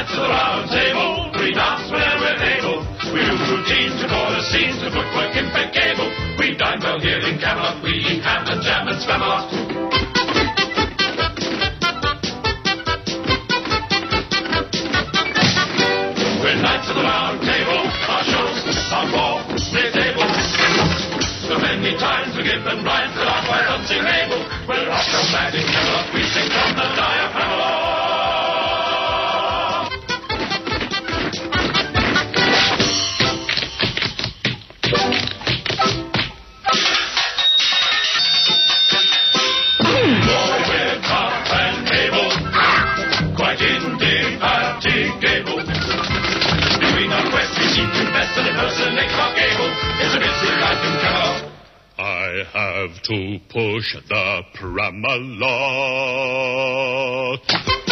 Knights of the Round Table, we dance whenever we're able. We do routines to chorus scenes to footwork impeccable. We dine well here in Camelot, we eat ham and jam and Spamalot. We're Knights of the Round Table, our shows are for mid-table. So many times we're given rhymes that are quite unsingable. We're off so mad in Camelot, we sing from the diaphragm. I have to push the Spamalot.